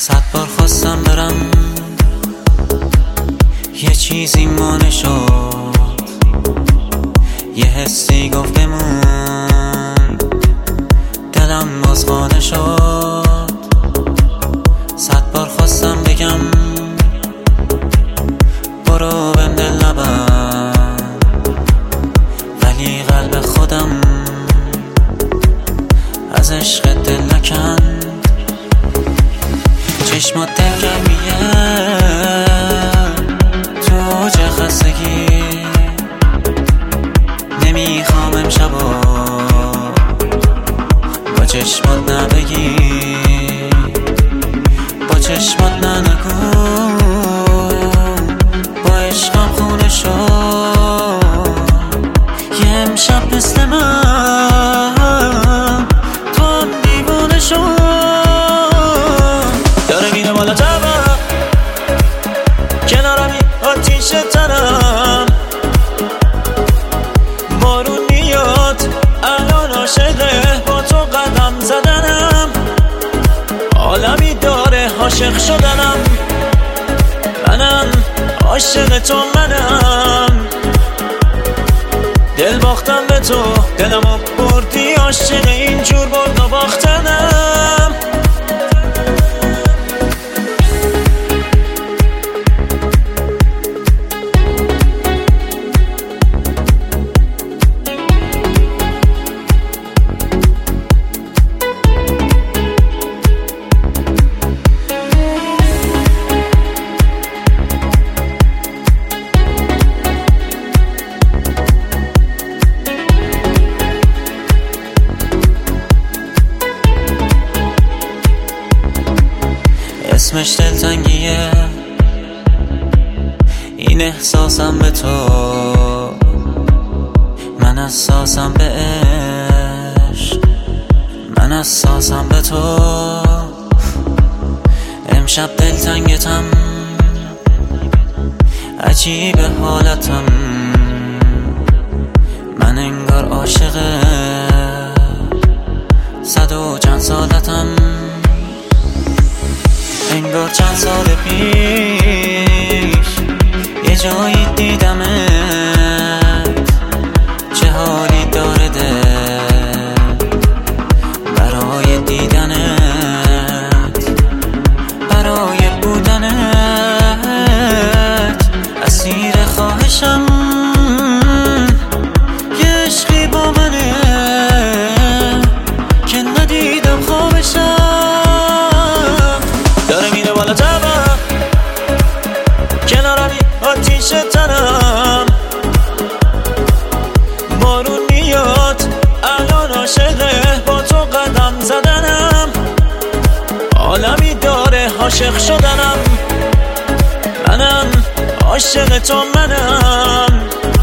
100 بار خواستم برم، یه چیزی مانع شد، یه حسی گفت بمون، دلم باز خانه شد. 100 بار خواستم بگم برو بهم دل نبند، ولی قلب خودم از عشق دل نکند. چشمات دلگرمیه تو چه خستگی، نمیخوام امشبا با چشمات نبگی، با چشمات ننگو با عشقم خونه شد. یه امشب مثل من تو هم دیوانه شد. داره میره بالا جبم، کنارمی آتیش تنم، بارون میاد الان عاشقه با تو قدم زدنم، عالمی داره عاشق شدنم، منم عاشق تو منم، دل باختم به تو دلمو بردی، عاشق اینجور برد و باختنم. اسمش دلتنگیه، این احساسم به تو، من اساسم به عشق، من اساسم به تو. امشب دلتنگتم، عجیب حالتم، من انگار عاشق 100 و چند سالتم، انگار چند سال پیش یه جایی دیدمت، چه حالی داره دل برای دیدنت، برای بودنت، اسیر خواهشم یه عشقی با منه که ندیدم خوابشم. داره میره بالا جبم، کنارمی آتیش تنم، بارون میاد الان عاشقه با تو قدم زدنم، عالمی داره عاشق شدنم، منم عاشق تو منم،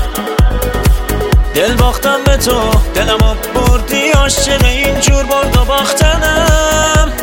دل باختم به تو دلمو بردی، عاشق اینجور برد و باختنم.